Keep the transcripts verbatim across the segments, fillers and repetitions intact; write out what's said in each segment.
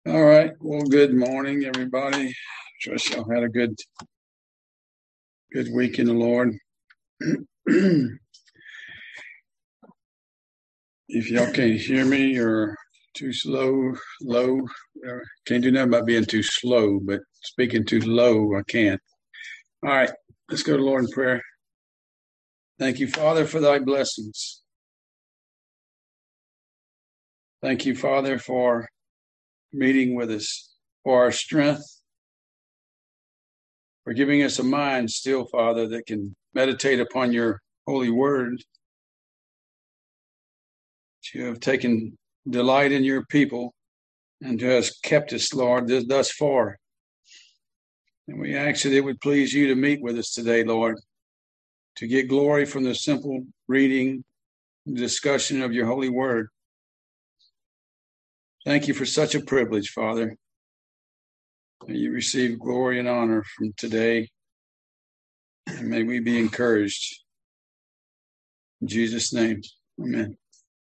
All right. Well, good morning, everybody. Trust y'all had a good, good week in the Lord. If y'all can't hear me or too slow, low, uh, can't do nothing about being too slow, but speaking too low, I can't. All right. Let's go to Lord in prayer. Thank you, Father, for thy blessings. Thank you, Father, for meeting with us, for our strength, for giving us a mind still, Father, that can meditate upon your holy word. You have taken delight in your people and has kept us, Lord, thus far. And we ask that it would please you to meet with us today, Lord, to get glory from the simple reading and discussion of your holy word. Thank you for such a privilege, Father. May you receive glory and honor from today. And may we be encouraged. In Jesus' name, amen.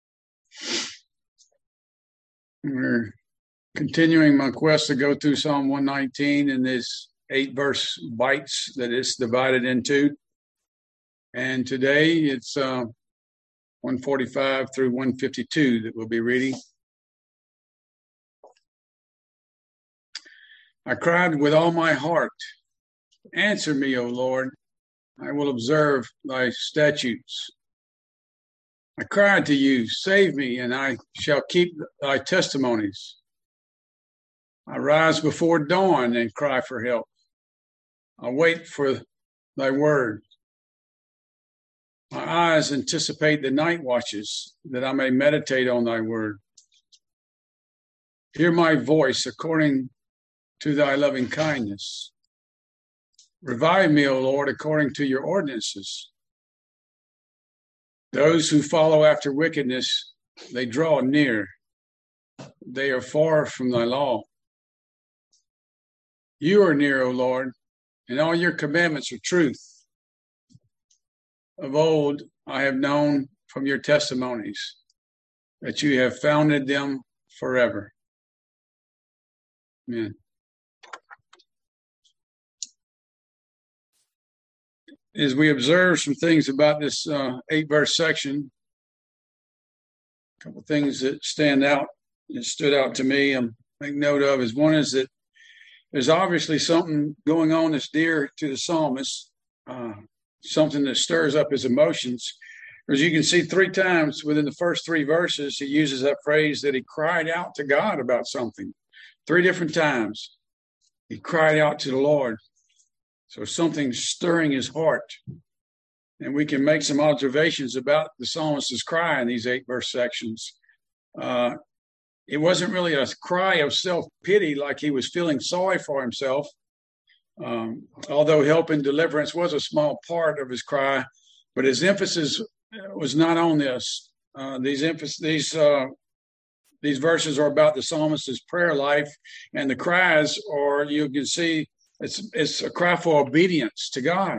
We're continuing my quest to go through Psalm one nineteen in this eight verse bites that it's divided into. And today it's uh, one forty-five through one fifty-two that we'll be reading. I cried with all my heart, answer me, O Lord. I will observe thy statutes. I cried to you, save me, and I shall keep thy testimonies. I rise before dawn and cry for help. I wait for thy word. My eyes anticipate the night watches, that I may meditate on thy word. Hear my voice according to thy loving kindness. Revive me, O Lord, according to your ordinances. Those who follow after wickedness, they draw near. They are far from thy law. You are near, O Lord, and all your commandments are truth. Of old I have known from your testimonies that you have founded them forever. Amen. As we observe some things about this uh, eight verse section, a couple of things that stand out, that stood out to me, and make note of is one is that there's obviously something going on that's dear to the psalmist, uh, something that stirs up his emotions. As you can see, three times within the first three verses, he uses that phrase that he cried out to God about something. Three different times, he cried out to the Lord. So something's stirring his heart. And we can make some observations about the psalmist's cry in these eight verse sections. Uh, it wasn't really a cry of self-pity, like he was feeling sorry for himself. Um, although help and deliverance was a small part of his cry, but his emphasis was not on this. Uh, these emphasis, these uh, these verses are about the psalmist's prayer life, and the cries are, you can see, It's it's a cry for obedience to God.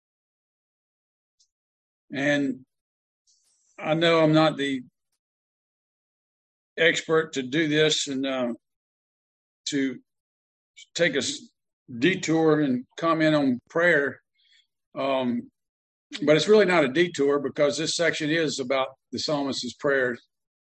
And I know I'm not the expert to do this and uh, to take a detour and comment on prayer. Um, but it's really not a detour because this section is about the psalmist's prayers.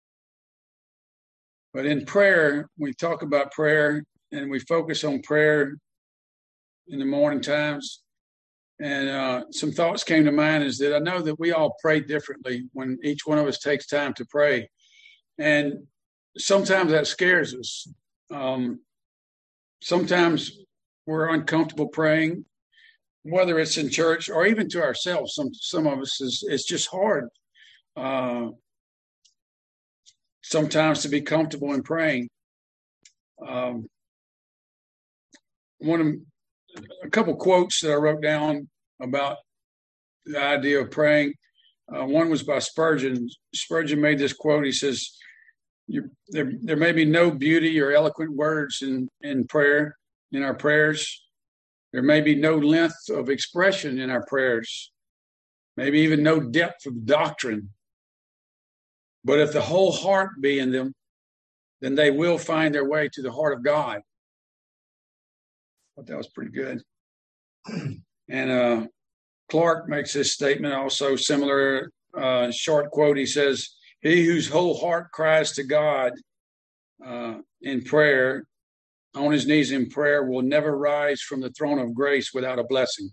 But in prayer, we talk about prayer and we focus on prayer in the morning times. And uh, some thoughts came to mind is that I know that we all pray differently when each one of us takes time to pray. And sometimes that scares us. Um, sometimes we're uncomfortable praying, whether it's in church or even to ourselves. Some some of us, is it's just hard uh, sometimes to be comfortable in praying. Um, one of a couple quotes that I wrote down about the idea of praying. Uh, one was by Spurgeon. Spurgeon made this quote. He says, you, there, there may be no beauty or eloquent words in, in prayer, in our prayers. There may be no length of expression in our prayers, maybe even no depth of doctrine. But if the whole heart be in them, then they will find their way to the heart of God. I thought that was pretty good. And uh, Clark makes this statement also similar, uh, short quote. He says, "He whose whole heart cries to God uh, in prayer, on his knees in prayer, will never rise from the throne of grace without a blessing."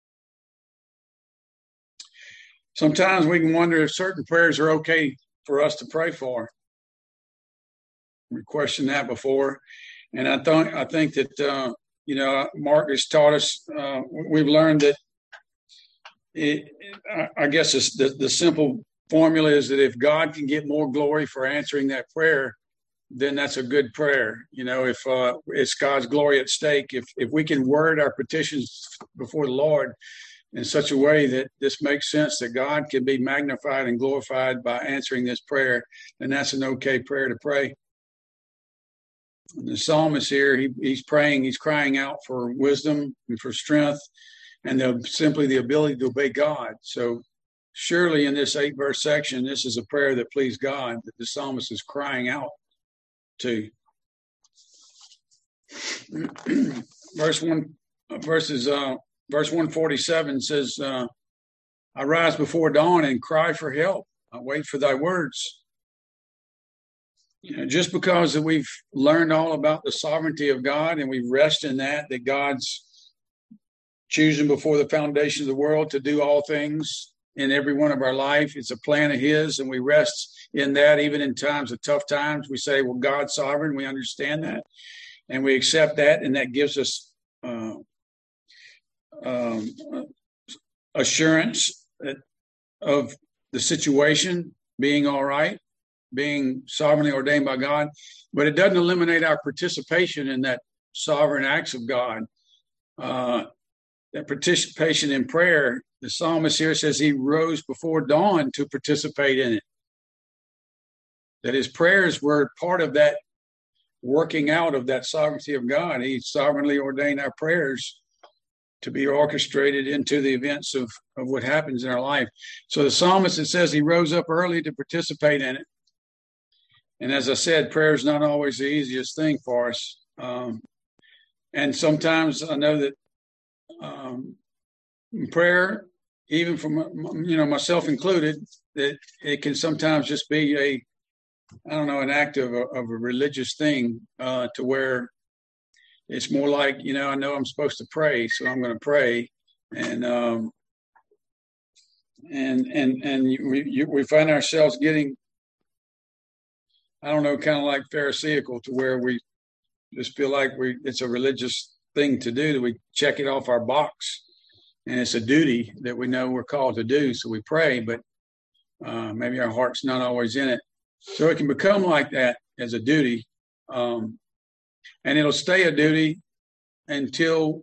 Sometimes we can wonder if certain prayers are okay for us to pray for. We questioned that before. And I, th- I think that, uh, you know, Mark has taught us, uh, we've learned that it, I guess it's the, the simple formula is that if God can get more glory for answering that prayer, then that's a good prayer. You know, if uh, it's God's glory at stake, if if we can word our petitions before the Lord in such a way that this makes sense, that God can be magnified and glorified by answering this prayer, then that's an okay prayer to pray. And the psalmist here, he, he's praying, he's crying out for wisdom and for strength and the, simply the ability to obey God. So surely in this eight verse section, this is a prayer that pleased God, that the psalmist is crying out to. Verse one, verses, uh, verse one forty-seven says, uh, "I rise before dawn and cry for help. I wait for thy words." You know, just because that we've learned all about the sovereignty of God and we rest in that, that God's choosing before the foundation of the world to do all things in every one of our life. It's a plan of his, and we rest in that. Even in times of tough times, we say, well, God's sovereign. We understand that, and we accept that, and that gives us uh, um, assurance that, of the situation being all right, being sovereignly ordained by God. But it doesn't eliminate our participation in that sovereign acts of God. Uh, that participation in prayer, the psalmist here says he rose before dawn to participate in it. That his prayers were part of that working out of that sovereignty of God. He sovereignly ordained our prayers to be orchestrated into the events of, of what happens in our life. So the psalmist, it says he rose up early to participate in it. And as I said, prayer is not always the easiest thing for us. Um, and sometimes I know that um, prayer, even from, you know, myself included, that it can sometimes just be a, I don't know, an act of a, of a religious thing uh, to where it's more like, you know, I know I'm supposed to pray, so I'm going to pray. And, um, and, and, and we, you, we find ourselves getting, I don't know, kind of like Pharisaical, to where we just feel like we it's a religious thing to do, that we check it off our box, and it's a duty that we know we're called to do. So we pray, but uh, maybe our heart's not always in it. So it can become like that as a duty, um, and it'll stay a duty until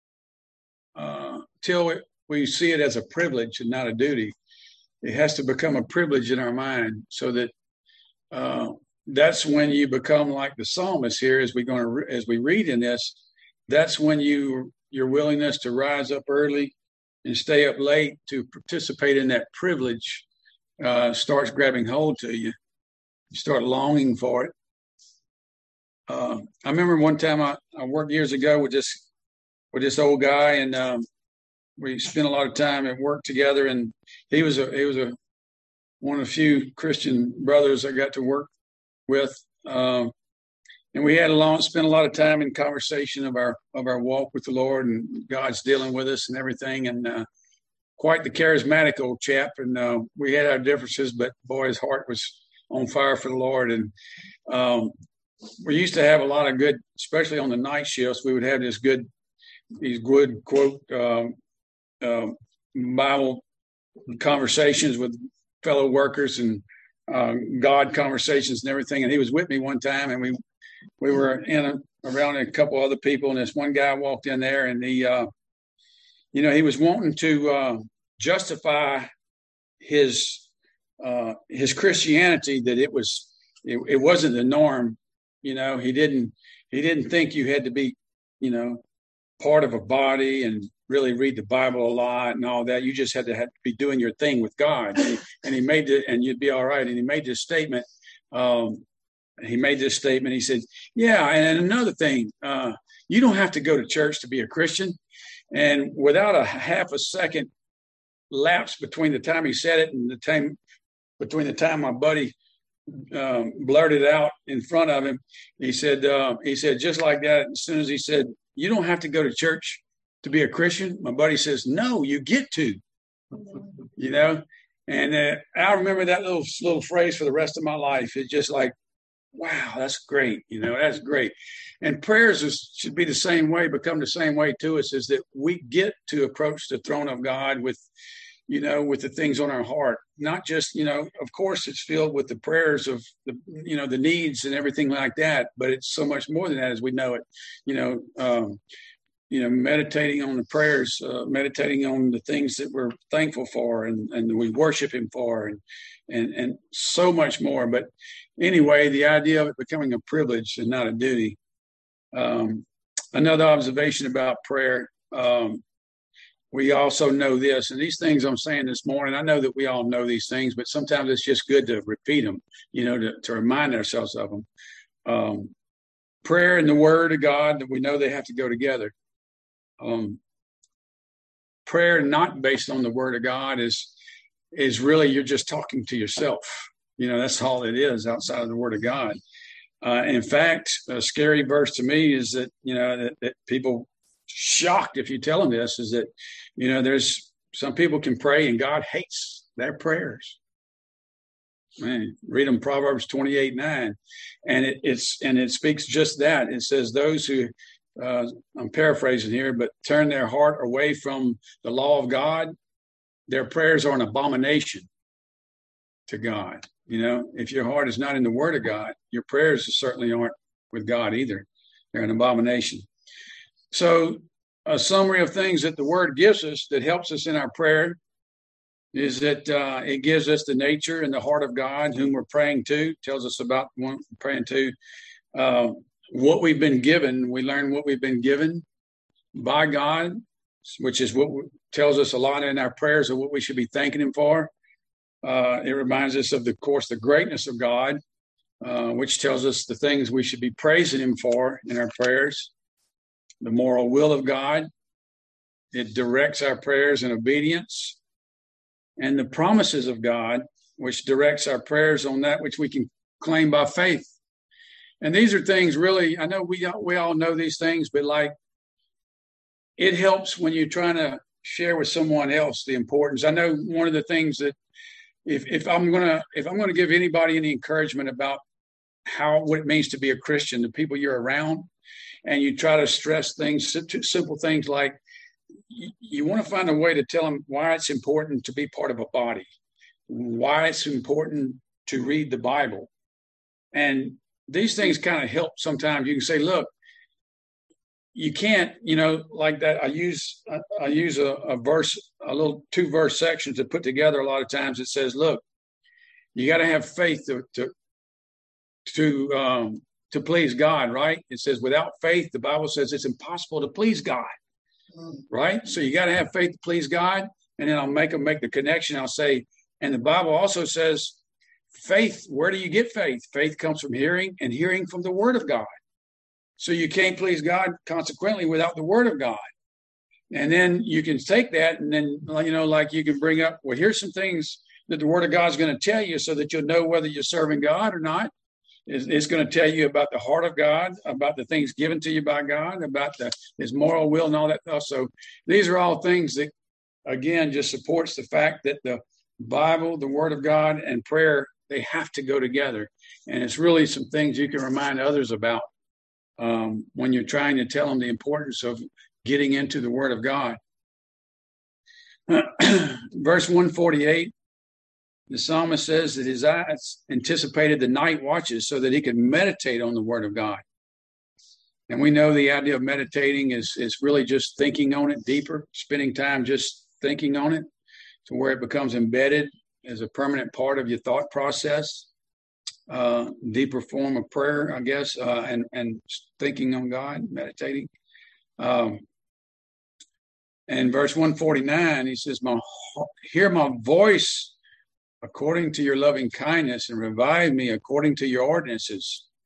uh, till it, we see it as a privilege and not a duty. It has to become a privilege in our mind, so that Uh, that's when you become like the psalmist here, as we going to re- as we read in this. That's when you your willingness to rise up early and stay up late to participate in that privilege uh, starts grabbing hold to you. You start longing for it. Uh, I remember one time I, I worked years ago with this with this old guy, and um, we spent a lot of time at work together. And he was a he was a one of the few Christian brothers I got to work with. Um, and we had a long, spent a lot of time in conversation of our, of our walk with the Lord, and God's dealing with us and everything. And uh, quite the charismatic old chap. And uh, we had our differences, but boy, his heart was on fire for the Lord. And um, we used to have a lot of good, especially on the night shifts, we would have this good, these good quote, um, uh, Bible conversations with fellow workers, and uh, God conversations and everything. And he was with me one time, and we we were in a, around a couple other people, and this one guy walked in there, and he, uh, you know, he was wanting to uh, justify his uh, his Christianity, that it was it, it wasn't the norm. You know, he didn't he didn't think you had to be, you know, part of a body and really read the Bible a lot and all that. You just had to, have to be doing your thing with God. And he, and he made it, and you'd be all right. And he made this statement. Um, he made this statement. He said, yeah, and another thing, uh, you don't have to go to church to be a Christian. And without a half a second lapse between the time he said it and the time between the time my buddy um, blurted out in front of him, he said, uh, he said, just like that, as soon as he said, you don't have to go to church to be a Christian, my buddy says, no, you get to, you know. And uh, I remember that little little phrase for the rest of my life. It's just like, wow, that's great. You know, that's great. And prayers is, should be the same way, become the same way to us, is that we get to approach the throne of God with, you know, with the things on our heart. Not just, you know, of course, it's filled with the prayers of the, you know, the needs and everything like that. But it's so much more than that, as we know it. You know, um, you know, meditating on the prayers, uh, meditating on the things that we're thankful for and, and we worship him for, and, and, and so much more. But anyway, the idea of it becoming a privilege and not a duty. Um, another observation about prayer, um, we also know this, and these things I'm saying this morning, I know that we all know these things, but sometimes it's just good to repeat them, you know, to, to remind ourselves of them. Um, prayer and the word of God, that we know they have to go together. Um, prayer not based on the word of God is, is really, you're just talking to yourself. You know, that's all it is outside of the word of God. Uh, in fact, a scary verse to me is that, you know, that, that people shocked if you tell them this, is that, you know, there's some people can pray and God hates their prayers. Man, read them Proverbs twenty-eight nine. And it, it's, and it speaks just that. It says those who, uh, I'm paraphrasing here, but turn their heart away from the law of God, their prayers are an abomination to God. You know, if your heart is not in the word of God, your prayers certainly aren't with God either. They're an abomination. So a summary of things that the word gives us that helps us in our prayer is that uh, it gives us the nature and the heart of God, whom we're praying to, tells us about one we're praying to, uh, what we've been given. We learn what we've been given by God, which is what tells us a lot in our prayers of what we should be thanking him for. Uh, it reminds us of, the, of course, the greatness of God, uh, which tells us the things we should be praising him for in our prayers. The moral will of God, it directs our prayers in obedience. And the promises of God, which directs our prayers on that which we can claim by faith. And these are things really, I know we, we all know these things, but like, it helps when you're trying to share with someone else the importance. I know one of the things that if, if I'm going to, if I'm going to give anybody any encouragement about how, what it means to be a Christian, the people you're around, and you try to stress things, simple things like you, you want to find a way to tell them why it's important to be part of a body, why it's important to read the Bible. And these things kind of help sometimes. You can say, look, you can't, you know, like that. I use, I, I use a, a verse, a little two verse section to put together a lot of times. It says, look, you got to have faith to, to, to, um, to please God, right? It says without faith, the Bible says it's impossible to please God, right? So you got to have faith to please God. And then I'll make them make the connection. I'll say, and the Bible also says faith, where do you get faith? Faith comes from hearing, and hearing from the word of God. So you can't please God consequently without the word of God. And then you can take that and then, you know, like you can bring up, well, here's some things that the word of God is going to tell you so that you'll know whether you're serving God or not. It's going to tell you about the heart of God, about the things given to you by God, about the, his moral will and all that stuff. So these are all things that, again, just supports the fact that the Bible, the word of God, and prayer, they have to go together. And it's really some things you can remind others about um, when you're trying to tell them the importance of getting into the word of God. Verse one forty-eight. The psalmist says that his eyes anticipated the night watches so that he could meditate on the word of God. And we know the idea of meditating is, is really just thinking on it deeper, spending time just thinking on it to where it becomes embedded as a permanent part of your thought process. Uh, deeper form of prayer, I guess, uh, and, and thinking on God, meditating. Um, and verse one forty-nine, he says, "My hear my voice according to your loving kindness, and revive me according to your ordinances."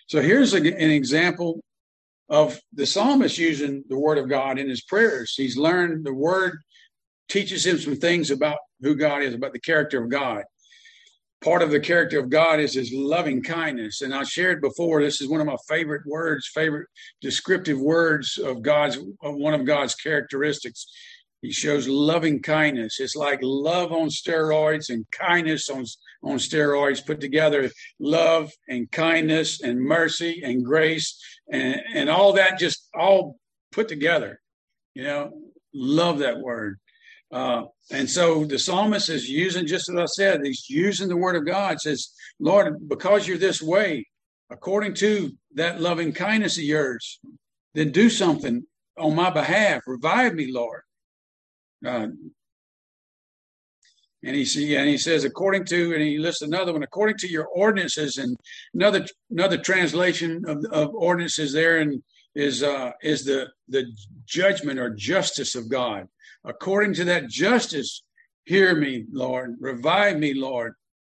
So here's a, an example of the psalmist using the word of God in his prayers. He's learned the word teaches him some things about who God is, about the character of God. Part of the character of God is his loving kindness. And I shared before, this is one of my favorite words, favorite descriptive words of God's, of one of God's characteristics. He shows loving kindness. It's like love on steroids and kindness on, on steroids put together. Love and kindness and mercy and grace and, and all that just all put together. You know, love that word. Uh, and so the psalmist is using, just as I said, he's using the word of God. Says, Lord, because you're this way, according to that loving kindness of yours, then do something on my behalf. Revive me, Lord. Uh, and he see, and he says, according to, and he lists another one, according to your ordinances, and another another translation of, of ordinances there, and is uh, is the the judgment or justice of God. According to that justice, hear me, Lord. Revive me, Lord.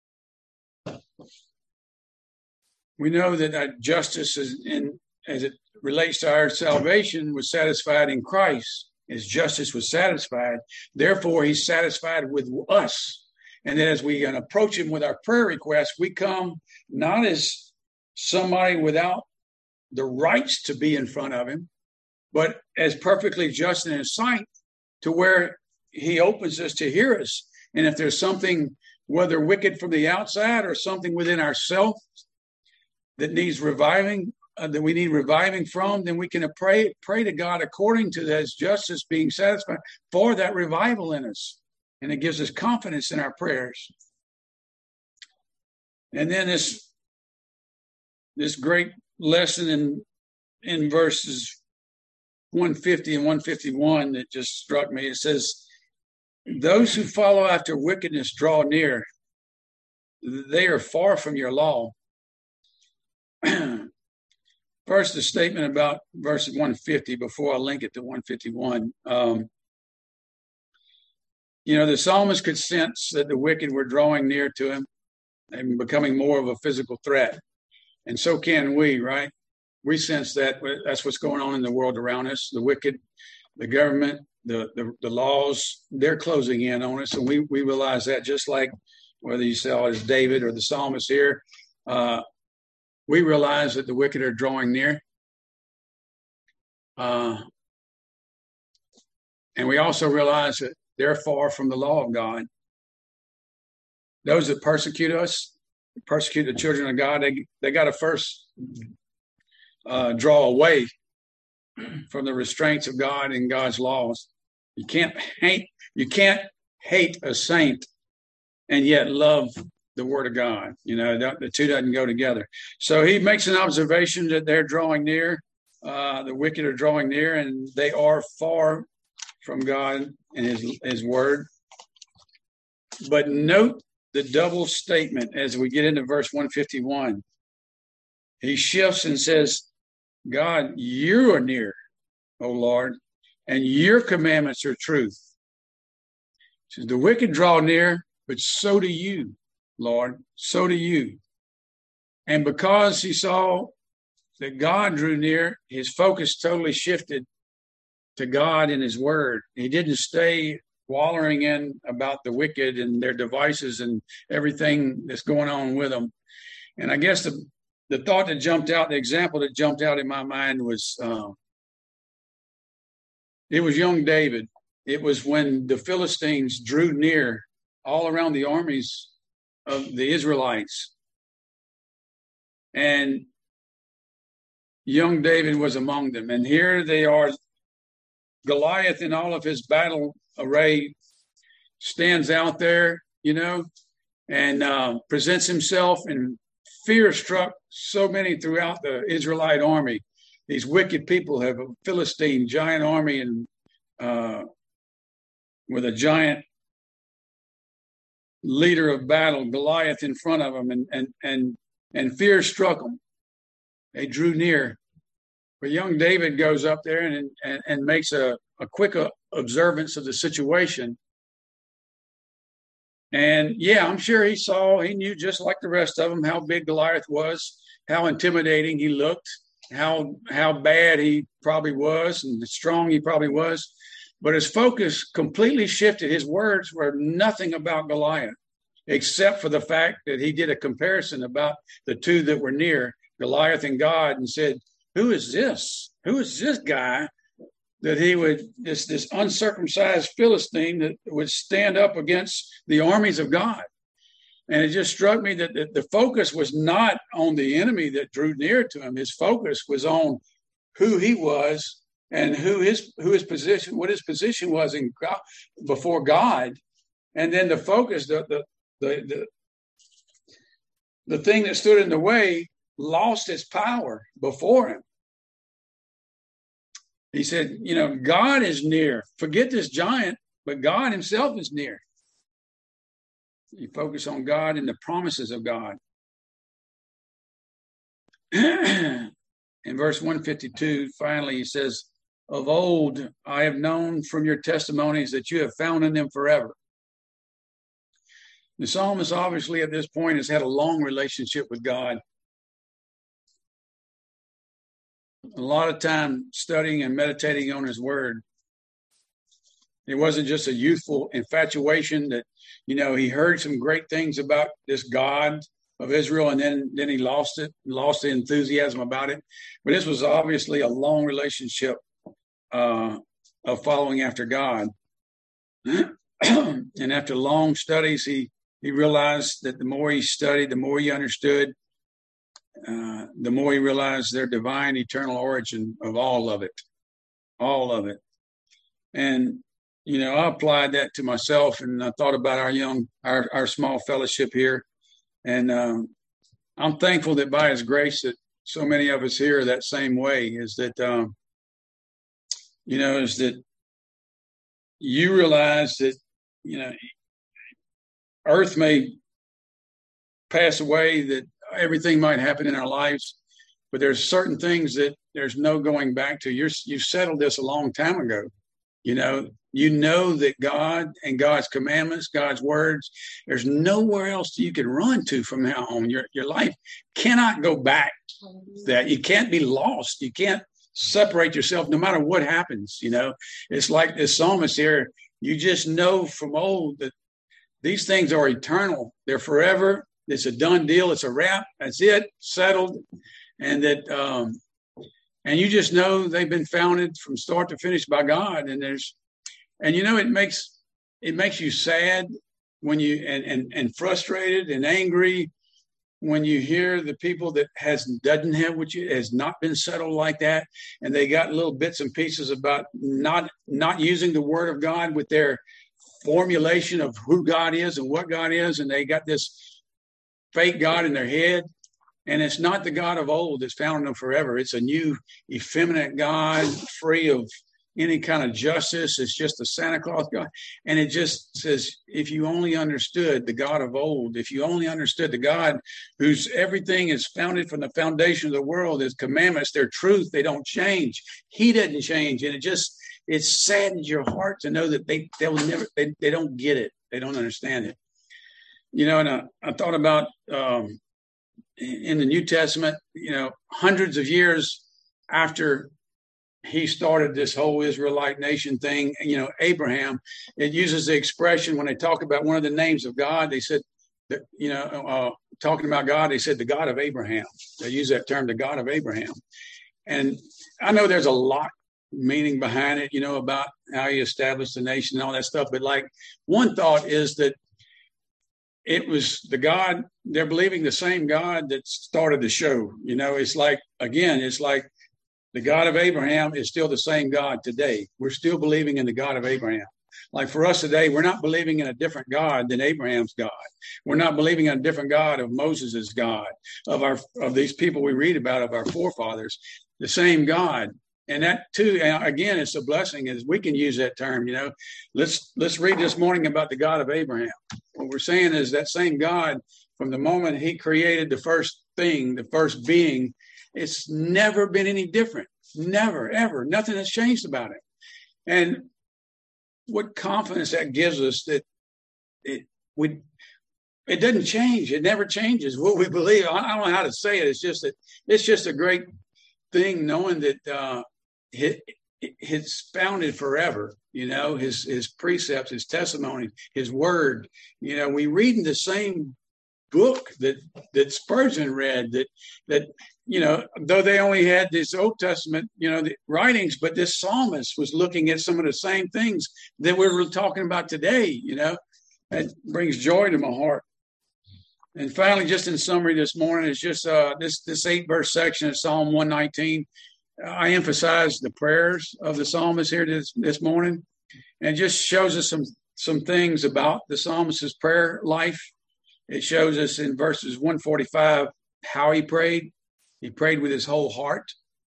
We know that that justice is in, as it relates to our salvation, was satisfied in Christ. His justice was satisfied. Therefore, he's satisfied with us. And then as we approach him with our prayer requests, we come not as somebody without the rights to be in front of him, but as perfectly just in his sight, to where he opens us to hear us. And if there's something, whether wicked from the outside or something within ourselves that needs reviving, uh, that we need reviving from, then we can pray, pray to God according to his justice being satisfied for that revival in us. And it gives us confidence in our prayers. And then this, this great lesson in, in verses one fifty and one fifty-one that just struck me. It says, those who follow after wickedness draw near. They are far from your law. First, the statement about verse one fifty, before I link it to one fifty-one. Um, you know, the psalmist could sense that the wicked were drawing near to him and becoming more of a physical threat. And so can we, right? We sense that that's what's going on in the world around us. The wicked, the government, the, the, the laws, they're closing in on us. And we, we realize that, just like whether you saw it as David or the psalmist here, uh, we realize that the wicked are drawing near. Uh, and we also realize that they're far from the law of God. Those that persecute us, persecute the children of God, they, they got to first Uh, draw away from the restraints of God and God's laws. You can't hate, you can't hate a saint and yet love the word of God. You know, the, the two doesn't go together. So he makes an observation that they're drawing near. Uh, the wicked are drawing near, and they are far from God and his, his word. But note the double statement as we get into verse one fifty-one. He shifts and says, God, you are near, O Lord, and your commandments are truth. He says, the wicked draw near, but so do you, Lord, so do you. And because he saw that God drew near, his focus totally shifted to God and his word. He didn't stay wallowing in about the wicked and their devices and everything that's going on with them. And I guess the The thought that jumped out, the example that jumped out in my mind was, uh, it was young David. It was when the Philistines drew near all around the armies of the Israelites. And young David was among them. And here they are, Goliath in all of his battle array stands out there, you know, and uh, presents himself, and fear struck so many throughout the Israelite army. These wicked people have a Philistine giant army, and uh, with a giant leader of battle, Goliath, in front of them, and and and and fear struck them. They drew near. But young David goes up there and and, and makes a, a quick observance of the situation. And yeah, I'm sure he saw, he knew just like the rest of them how big Goliath was, how intimidating he looked, how how bad he probably was, and strong he probably was. But his focus completely shifted. His words were nothing about Goliath, except for the fact that he did a comparison about the two that were near, Goliath and God, and said, who is this? Who is this guy that he would, this, this uncircumcised Philistine that would stand up against the armies of God? And it just struck me that the, the focus was not on the enemy that drew near to him. His focus was on who he was and who his who his position, what his position was in God, before God. And then the focus, the the the the, the thing that stood in the way lost its power before him. He said, you know, God is near. Forget this giant, but God himself is near. You focus on God and the promises of God. In verse one fifty-two, finally, he says, of old, I have known from your testimonies that you have found in them forever. The psalmist obviously at this point has had a long relationship with God. A lot of time studying and meditating on his word. It wasn't just a youthful infatuation that, you know, he heard some great things about this God of Israel, and then, then he lost it, lost the enthusiasm about it. But this was obviously a long relationship uh, of following after God. And after long studies, he, he realized that the more he studied, the more he understood, uh, the more he realized their divine, eternal origin of all of it, all of it. And, you know, I applied that to myself, and I thought about our young, our, our small fellowship here. And um, I'm thankful that by his grace that so many of us here are that same way, is that, um, you know, is that you realize that, you know, earth may pass away, that everything might happen in our lives, but there's certain things that there's no going back to. You're, you've settled this a long time ago. You know, you know that God and God's commandments, God's words, there's nowhere else you can run to from now on. Your your life cannot go back to that. You can't be lost. You can't separate yourself no matter what happens. You know, it's like this psalmist here. You just know from old that these things are eternal. They're forever. It's a done deal. It's a wrap. That's it. Settled. And that, um, and you just know they've been founded from start to finish by God. And there's, and you know, it makes, it makes you sad when you, and, and, and frustrated and angry when you hear the people that has, doesn't have what you, has not been settled like that. And they got little bits and pieces about not, not using the word of God with their formulation of who God is and what God is. And they got this fake God in their head. And it's not the God of old that's found in them forever. It's a new, effeminate God, free of any kind of justice. It's just a Santa Claus God. And it just says, if you only understood the God of old, if you only understood the God whose everything is founded from the foundation of the world, his commandments, their truth, they don't change. He doesn't change. And it just, it saddens your heart to know that they, they'll never, they, they don't get it. They don't understand it. You know, and I, I thought about, um, in the New Testament, you know, hundreds of years after he started this whole Israelite nation thing, you know, Abraham, it uses the expression when they talk about one of the names of God, they said that, you know, uh, talking about God, they said the God of Abraham. They use that term, the God of Abraham. And I know there's a lot meaning behind it, you know, about how he established the nation and all that stuff. But like one thought is that it was the God, they're believing the same God that started the show. You know, it's like, again, it's like the God of Abraham is still the same God today. We're still believing in the God of Abraham. Like for us today, we're not believing in a different God than Abraham's God. We're not believing in a different God of Moses's God, of our, of these people we read about, of our forefathers, the same God. And that too, again, it's a blessing is we can use that term, you know, let's, let's read this morning about the God of Abraham. What we're saying is that same God, from the moment he created the first thing, the first being, it's never been any different. Never, ever. Nothing has changed about it. And what confidence that gives us that it, we, it doesn't change. It never changes what we believe. I, I don't know how to say it. It's just that it's just a great thing knowing that uh, it, it's founded forever. You know, his his precepts, his testimony, his word. You know, we read in the same book that that Spurgeon read. That that you know, though they only had this Old Testament, you know, the writings, but this psalmist was looking at some of the same things that we're talking about today. You know, that brings joy to my heart. And finally, just in summary this morning, is just uh, this this eight verse section of Psalm one nineteen. I emphasize the prayers of the psalmist here this, this morning, and it just shows us some some things about the psalmist's prayer life. It shows us in verses one forty-five how he prayed. He prayed with his whole heart.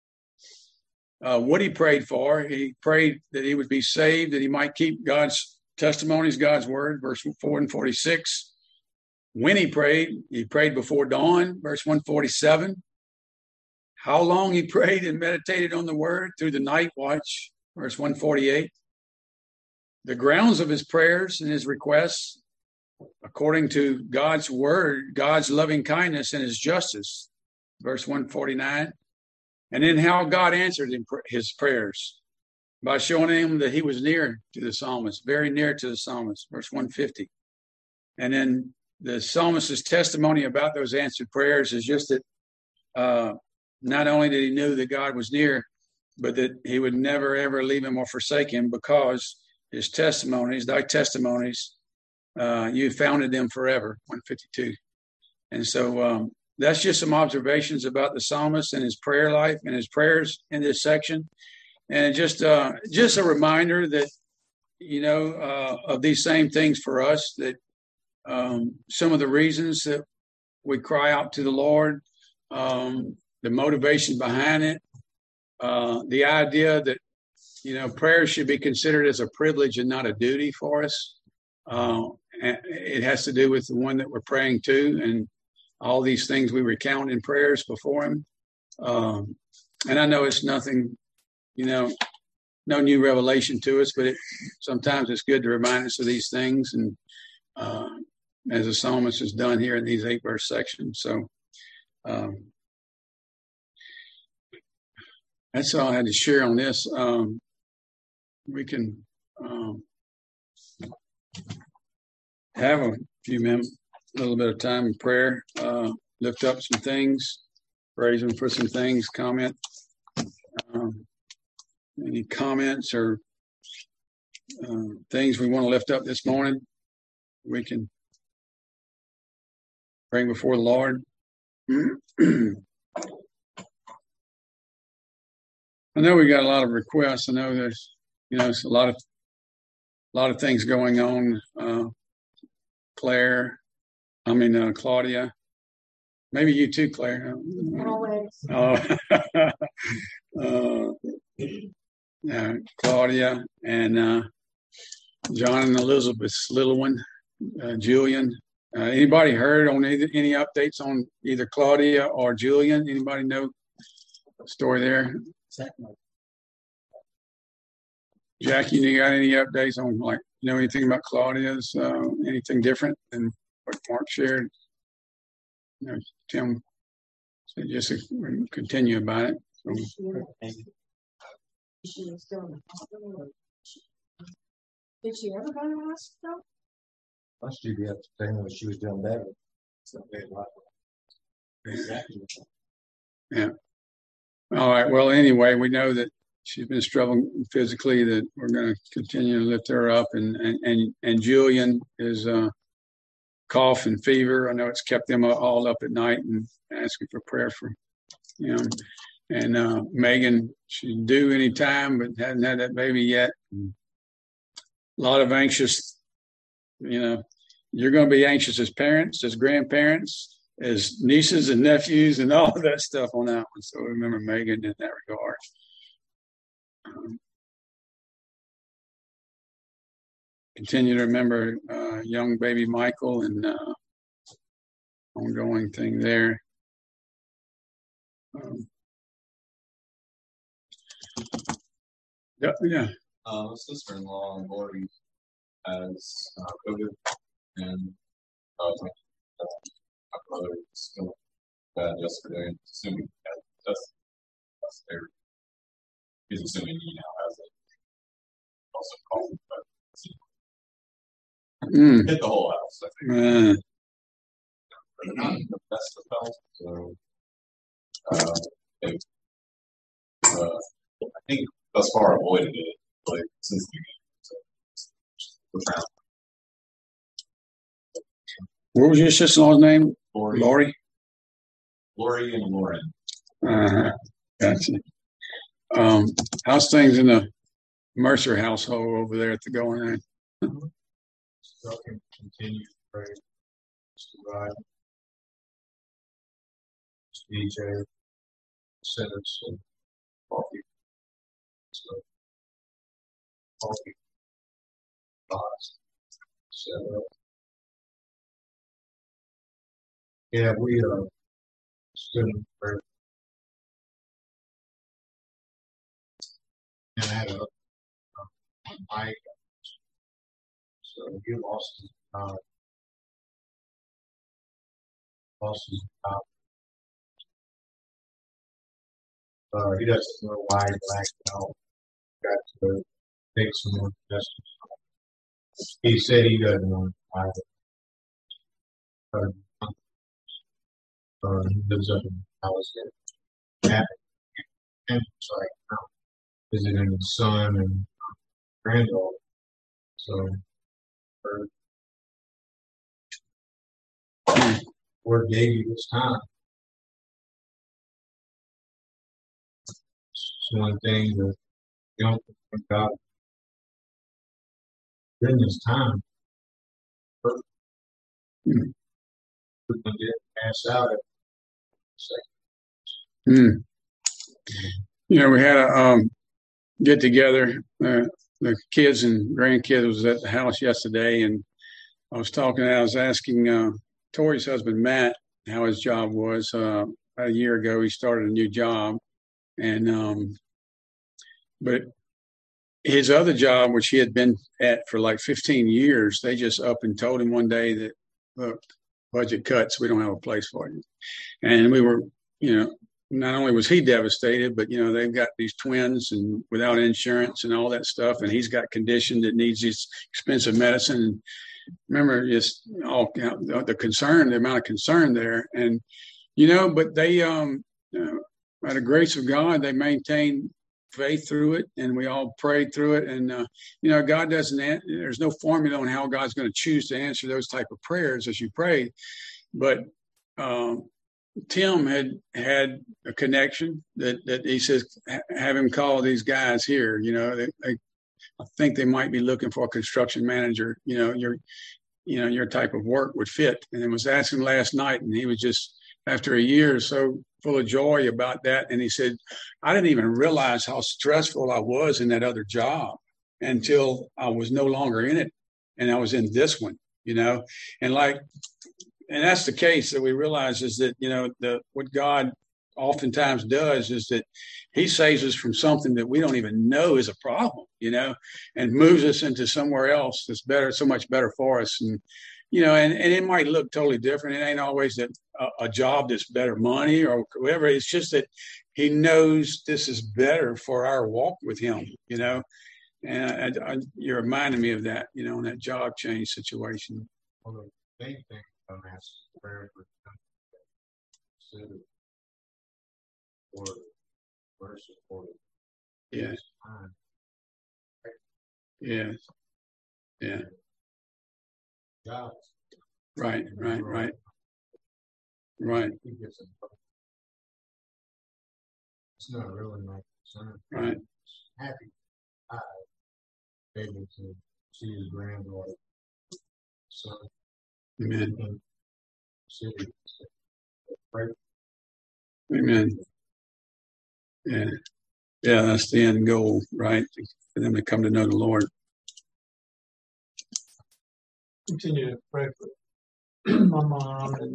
Uh, what he prayed for, he prayed that he would be saved, that he might keep God's testimonies, God's word, verse four and forty-six. When he prayed, he prayed before dawn, verse one forty-seven. How long he prayed and meditated on the word through the night watch, verse one forty-eight. The grounds of his prayers and his requests, according to God's word, God's loving kindness and his justice, verse one forty-nine. And then how God answered his prayers by showing him that he was near to the psalmist, very near to the psalmist, verse one fifty. And then the psalmist's testimony about those answered prayers is just that uh, not only did he know that God was near, but that he would never, ever leave him or forsake him, because his testimonies, thy testimonies, uh, you founded them forever, one fifty-two. And so um, that's just some observations about the psalmist and his prayer life and his prayers in this section. And just, uh, just a reminder that, you know, uh, of these same things for us, that um, some of the reasons that we cry out to the Lord, um, the motivation behind it, uh, the idea that, you know, prayer should be considered as a privilege and not a duty for us. Uh, it has to do with the one that we're praying to, and all these things we recount in prayers before him. Um, and I know it's nothing, you know, no new revelation to us, but it, sometimes it's good to remind us of these things. And uh, as the psalmist has done here in these eight verse sections. So, um, that's all I had to share on this. Um, we can um, have a few minutes, a little bit of time in prayer, uh, lift up some things, praise him for some things, comment. Um, any comments or uh, things we want to lift up this morning, we can bring before the Lord. I know we got a lot of requests. I know there's, you know, it's a lot of, a lot of things going on. Uh, Claire, I mean, uh, Claudia, maybe you too, Claire. Always. Oh, uh, yeah, Claudia and uh, John and Elizabeth's little one, uh, Julian. Uh, anybody heard on any, any updates on either Claudia or Julian? Anybody know the story there? Jackie, you got any updates on, like, you know, anything about Claudia's, uh, anything different than what Mark shared? You know, Tim, so just continue about it. So, She was still in the hospital. Did she ever go to the hospital? Must she be up to saying when she was doing better? So exactly. Yeah. All right. Well, anyway, we know that she's been struggling physically, that we're going to continue to lift her up. And, and, and, and Julian is uh, cough and fever. I know it's kept them all up at night, and asking for prayer for him. And uh, Megan, she's due any time, but hasn't had that baby yet. And a lot of anxious, you know, you're going to be anxious as parents, as grandparents, as nieces and nephews, and all of that stuff on that one. So remember Megan in that regard. Um, continue to remember uh, young baby Michael and uh, ongoing thing there. Um, yeah, yeah. Uh, my sister-in-law on board has uh, COVID, and Uh, my brother was feeling bad yesterday, and assuming that that's, that's there. He's assuming he now has it. Also called, but Mm. hit the whole house, I think. Uh, But not the best of health, so uh, they, uh, I think thus far avoided it, like since the beginning. So, profound. what was your sister-in-law's name? Lori, Lori? Lori and Lauren. Uh-huh. Gotcha. Um, how's things in the Mercer household over there at the going in? So I can continue to pray. Survive. D J, sinners, and coffee. So, coffee, thoughts. So, yeah, we uh, stood in prayer. And I had a, a mic. So he lost his job. Lost his job. Uh, he doesn't know why he blacked out. Got to take some more tests. He said he doesn't know why. Uh, uh, he lives up in Dallas. And it's like now visiting his son and granddaughter. So, uh, Lord gave you this time. It's one thing that you don't think about during this time. But we're going to get passed out at the second. Mm. You know, we had a um, get together. Uh, the kids and grandkids was at the house yesterday, and I was talking. I was asking uh, Tori's husband Matt how his job was. Uh, about a year ago, he started a new job, and um, but his other job, which he had been at for like fifteen years, they just up and told him one day that, look, budget cuts, we don't have a place for you. And we were, you know, not only was he devastated, but, you know, they've got these twins and without insurance and all that stuff. And he's got condition that needs these expensive medicine. And remember, just all the concern, the amount of concern there. And, you know, but they, um, uh, by the grace of God, they maintained faith through it, and we all prayed through it. And uh, you know, God doesn't. There's no formula on how God's going to choose to answer those type of prayers as you pray. But um, Tim had had a connection that that he says, have him call these guys here. You know, they, they, I think they might be looking for a construction manager. You know, your you know your type of work would fit. And I was asking last night, and he was just after a year or so full of joy about that. And he said, I didn't even realize how stressful I was in that other job until I was no longer in it. And I was in this one, you know, and like, and that's the case that we realize is that, you know, the, what God oftentimes does is that he saves us from something that we don't even know is a problem, you know, and moves us into somewhere else that's better, so much better for us. And, you know, and, and it might look totally different. It ain't always that a, a job that's better money or whatever. It's just that he knows this is better for our walk with him, you know. And I, I, you reminded me of that, you know, in that job change situation. Well, the main thing I'm asking prayer for consider for mercy for Yeah. Yeah. Yeah. God. Right, right, right. Right. It's not really my concern. Right. Happy I able to see his granddaughter. So Amen. city. Right. Amen. Yeah. Yeah, that's the end goal, right? For them to come to know the Lord. Continue to pray for my mom and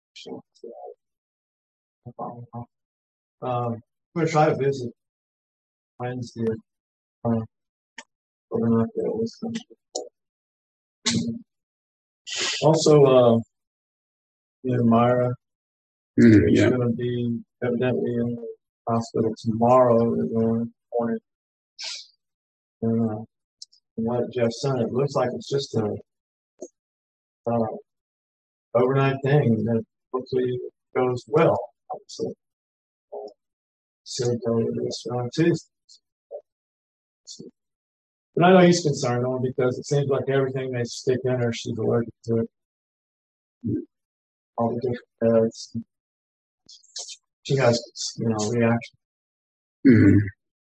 um, I'm gonna try to visit Wednesday. Um, also, uh, in Myra. Mhm, She's yeah. going to be evidently in the hospital tomorrow. They're going to report it. And, uh, and what Jeff said, it looks like it's just a uh, overnight thing that hopefully goes well. Obviously, uh, said uh, this on Tuesday. But I know he's concerned only because it seems like everything they stick in her, she's allergic to it. All the different beds. She has, you know, reaction. Mhm.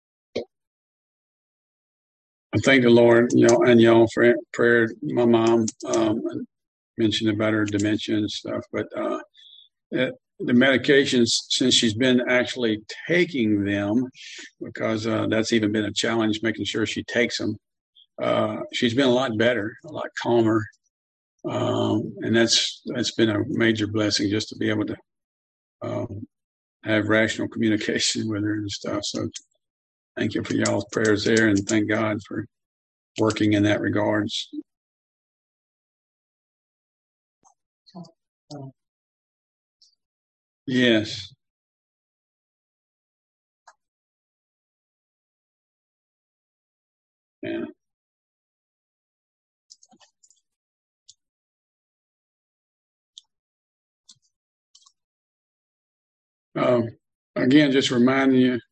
I thank the Lord, you know, and y'all for prayer. My mom um, mentioned about her dementia and stuff, but uh, it, the medications, since she's been actually taking them, because uh, that's even been a challenge, making sure she takes them. Uh, she's been a lot better, a lot calmer, um, and that's that's been a major blessing just to be able to um, have rational communication with her and stuff. So thank you for y'all's prayers there, and thank God for working in that regards. Yes. Yeah. Um, again, just reminding you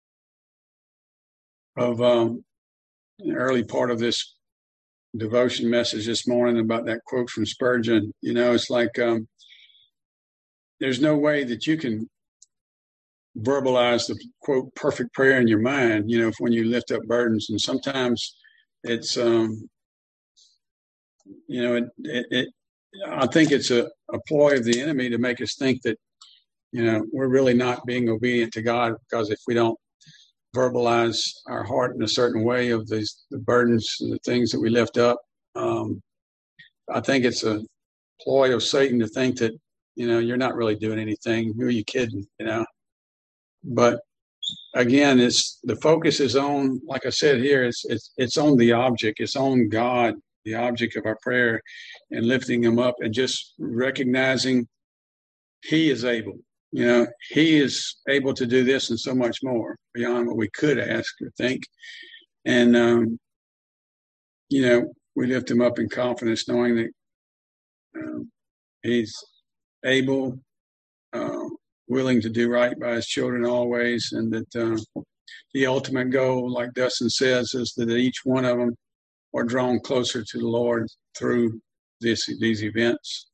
of um, the early part of this devotion message this morning about that quote from Spurgeon. You know, it's like um, there's no way that you can verbalize the quote perfect prayer in your mind, you know, when you lift up burdens. And sometimes it's, um, you know, it, it, it I think it's a, a ploy of the enemy to make us think that, you know, we're really not being obedient to God, because if we don't verbalize our heart in a certain way of these the burdens and the things that we lift up, um, I think it's a ploy of Satan to think that, you know, you're not really doing anything. Who are you kidding? You know, but again, it's the focus is on, like I said here, it's it's it's on the object, it's on God, the object of our prayer, and lifting him up and just recognizing he is able. You know, he is able to do this and so much more beyond what we could ask or think. And, um, you know, we lift him up in confidence, knowing that um, he's able, uh, willing to do right by his children always, and that uh, the ultimate goal, like Dustin says, is that each one of them are drawn closer to the Lord through this these events.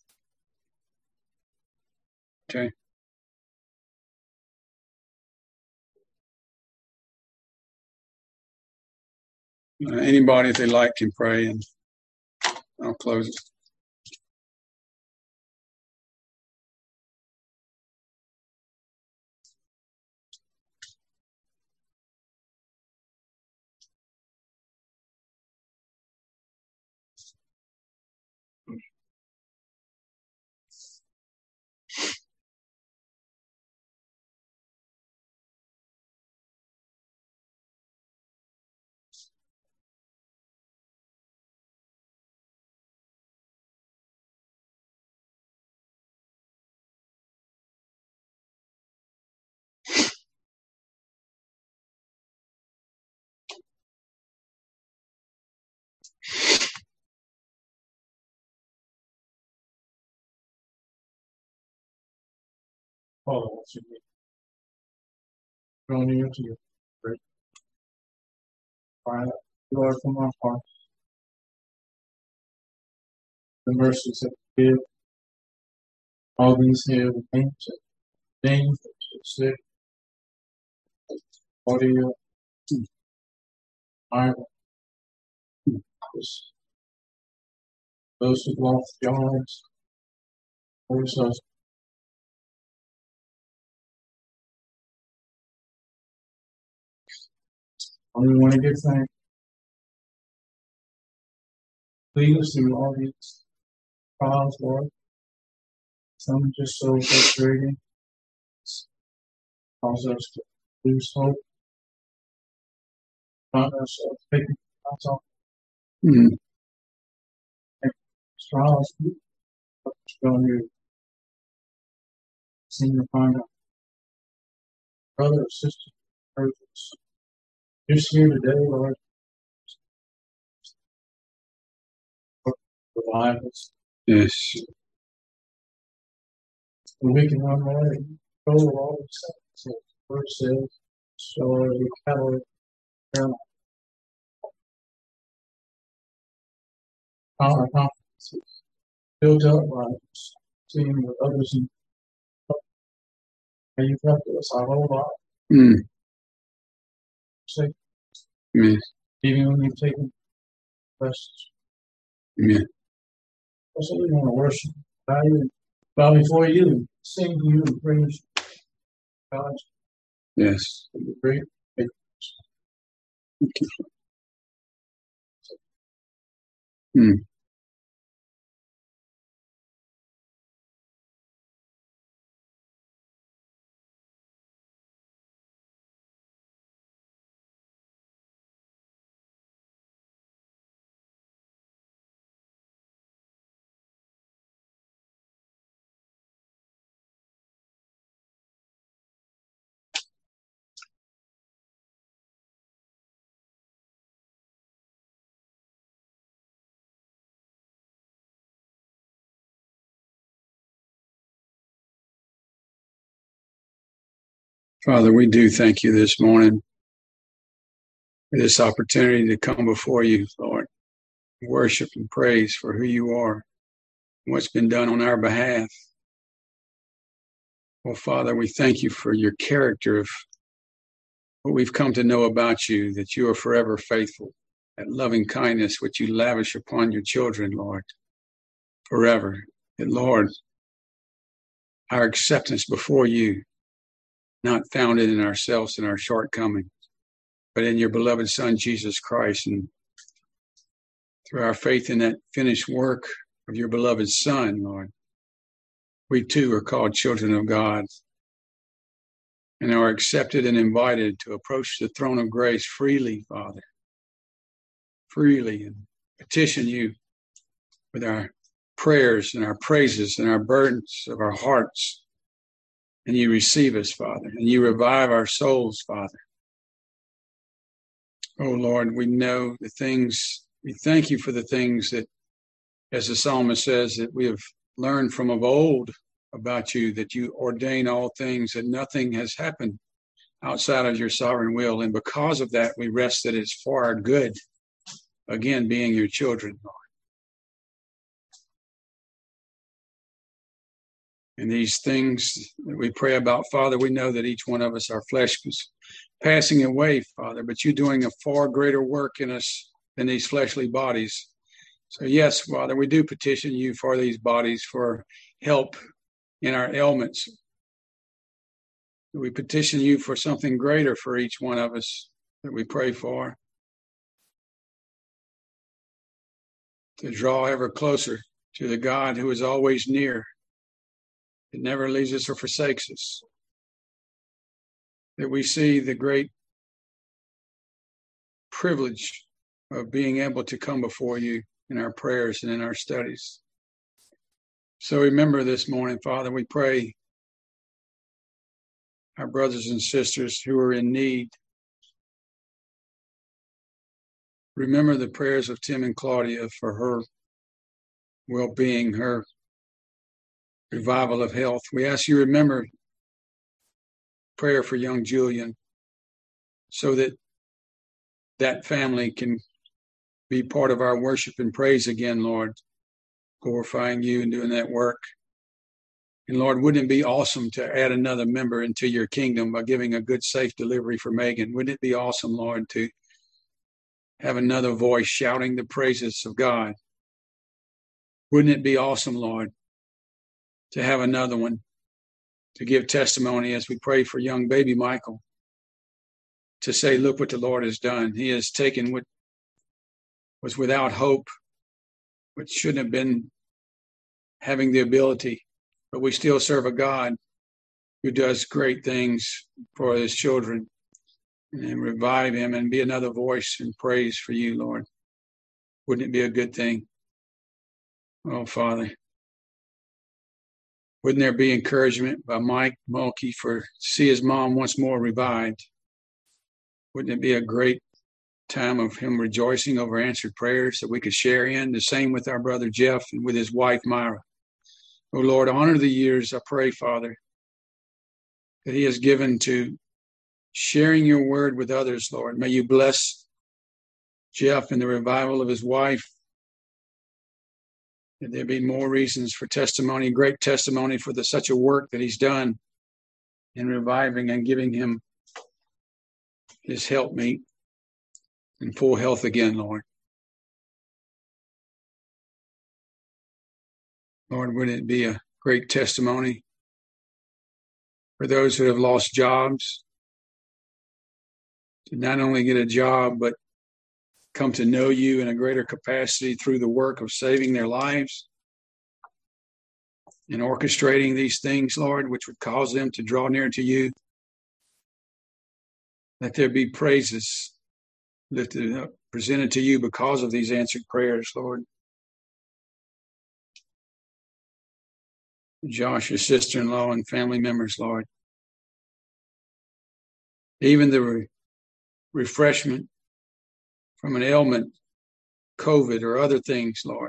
Okay. Uh, anybody, if they like, can pray, and I'll close it. Father, what's your name? Drawing into your great fire, Lord, from our hearts, the mercies that you give, all these here, the things that things that you say, audio, Bible, those who lost jobs, those who only want to give thanks. Please through all these trials, Lord. Some are just so frustrating, cause us to lose hope, cause us to take us off Mm-hmm. trials. Show you seem to find out. Brother or sister, brothers, just here today, Lord, revive us. Yes. And we can run away. Go all the things. Word says, so are the cattle. Our conferences built up by seeing what others in and you've helped us our whole life. Mm. Say, Amen. even when you've taken questions. Amen. That's what we want to worship. Bow, you, bow before you, sing to you, and praise God. Yes. Great. Mm. Father, we do thank you this morning for this opportunity to come before you, Lord, worship and praise for who you are and what's been done on our behalf. Well, Father, we thank you for your character of what we've come to know about you, that you are forever faithful, that loving kindness which you lavish upon your children, Lord, forever. That, Lord, our acceptance before you, not founded in ourselves and our shortcomings, but in your beloved Son, Jesus Christ. And through our faith in that finished work of your beloved Son, Lord, we too are called children of God and are accepted and invited to approach the throne of grace freely, Father, freely, and petition you with our prayers and our praises and our burdens of our hearts. And you receive us, Father, and you revive our souls, Father. Oh, Lord, we know the things, we thank you for the things that, as the psalmist says, that we have learned from of old about you, that you ordain all things, that nothing has happened outside of your sovereign will. And because of that, we rest that it's for our good, again, being your children, Lord. And these things that we pray about, Father, we know that each one of us, our flesh is passing away, Father, but you're doing a far greater work in us than these fleshly bodies. So yes, Father, we do petition you for these bodies, for help in our ailments. We petition you for something greater for each one of us that we pray for, to draw ever closer to the God who is always near. It never leaves us or forsakes us. That we see the great privilege of being able to come before you in our prayers and in our studies. So remember this morning, Father, we pray our brothers and sisters who are in need. Remember the prayers of Tim and Claudia for her well-being, her revival of health. We ask you to remember prayer for young Julian so that that family can be part of our worship and praise again, Lord, glorifying you and doing that work. And Lord, wouldn't it be awesome to add another member into your kingdom by giving a good, safe delivery for Megan? Wouldn't it be awesome, Lord, to have another voice shouting the praises of God? Wouldn't it be awesome, Lord, to have another one to give testimony as we pray for young baby Michael, to say, look what the Lord has done. He has taken what was without hope, which shouldn't have been having the ability, but we still serve a God who does great things for his children, and revive him and be another voice and praise for you, Lord. Wouldn't it be a good thing? Oh, Father, Wouldn't there be encouragement by Mike Mulkey for to see his mom once more revived? Wouldn't it be a great time of him rejoicing over answered prayers that we could share in? The same with our brother Jeff and with his wife Myra. Oh Lord, honor the years, I pray, Father, that he has given to sharing your word with others, Lord. May you bless Jeff in the revival of his wife. That there be more reasons for testimony, great testimony for the such a work that he's done in reviving and giving him his helpmeet in full health again, Lord. Lord, would it be a great testimony for those who have lost jobs to not only get a job, but come to know you in a greater capacity through the work of saving their lives and orchestrating these things, Lord, which would cause them to draw near to you. Let there be praises lifted up, presented to you because of these answered prayers, Lord. Josh, your sister-in-law, and family members, Lord. Even the re- refreshment from an ailment, COVID or other things, Lord.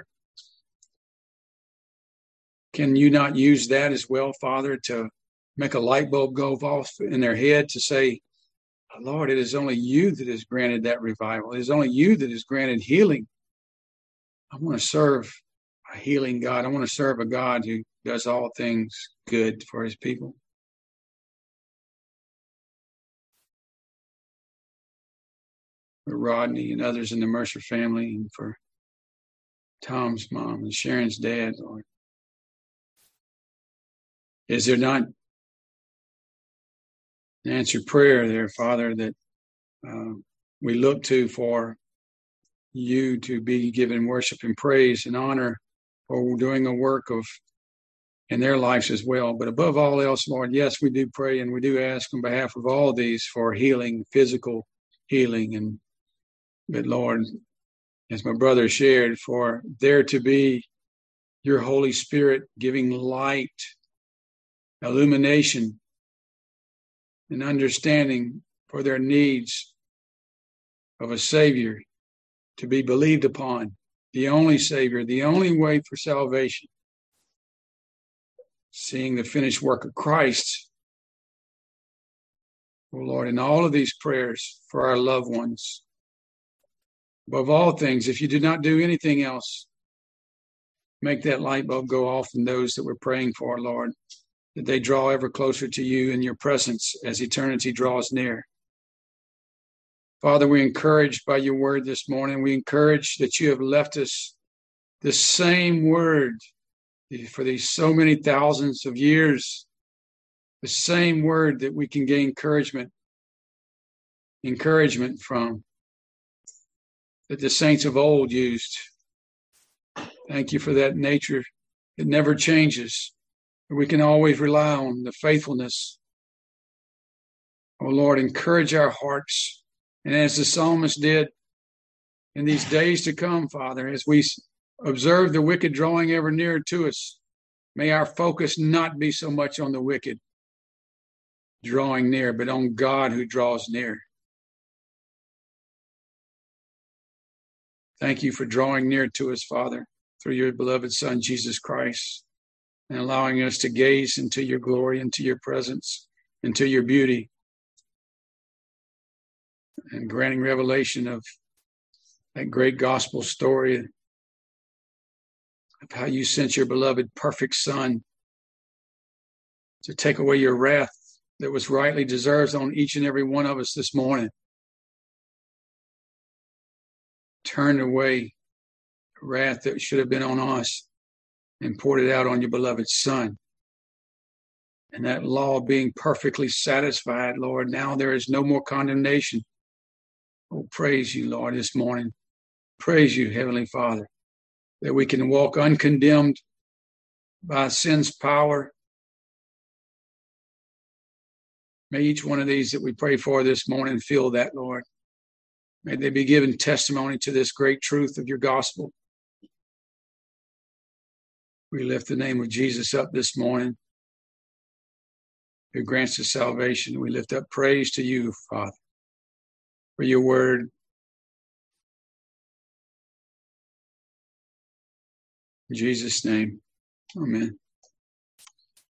Can you not use that as well, Father, to make a light bulb go off in their head to say, Lord, it is only you that has granted that revival. It is only you that has granted healing. I want to serve a healing God. I want to serve a God who does all things good for his people. For Rodney and others in the Mercer family, and for Tom's mom and Sharon's dad, Lord. Is there not an answered prayer there, Father, that uh, we look to for you to be given worship and praise and honor for doing a work of in their lives as well? But above all else, Lord, yes, we do pray and we do ask on behalf of all of these for healing, physical healing. And but Lord, as my brother shared, for there to be your Holy Spirit giving light, illumination, and understanding for their needs of a Savior to be believed upon, the only Savior, the only way for salvation. Seeing the finished work of Christ, oh Lord, in all of these prayers for our loved ones. Above all things, if you do not do anything else, make that light bulb go off in those that we're praying for, Lord, that they draw ever closer to you in your presence as eternity draws near. Father, we're encouraged by your word this morning. We encourage that you have left us the same word for these so many thousands of years, the same word that we can gain encouragement, encouragement from, that the saints of old used. Thank you for that nature that never changes. We can always rely on the faithfulness. Oh Lord, encourage our hearts. And as the psalmist did in these days to come, Father, as we observe the wicked drawing ever nearer to us, may our focus not be so much on the wicked drawing near, but on God who draws near. Thank you for drawing near to us, Father, through your beloved Son, Jesus Christ, and allowing us to gaze into your glory, into your presence, into your beauty, and granting revelation of that great gospel story of how you sent your beloved perfect Son to take away your wrath that was rightly deserved on each and every one of us this morning. Turned away the wrath that should have been on us and poured it out on your beloved Son. And that law being perfectly satisfied, Lord, now there is no more condemnation. Oh, praise you, Lord, this morning. Praise you, Heavenly Father, that we can walk uncondemned by sin's power. May each one of these that we pray for this morning feel that, Lord. May they be given testimony to this great truth of your gospel. We lift the name of Jesus up this morning. who grants us salvation. We lift up praise to you, Father, for your word. In Jesus' name, amen.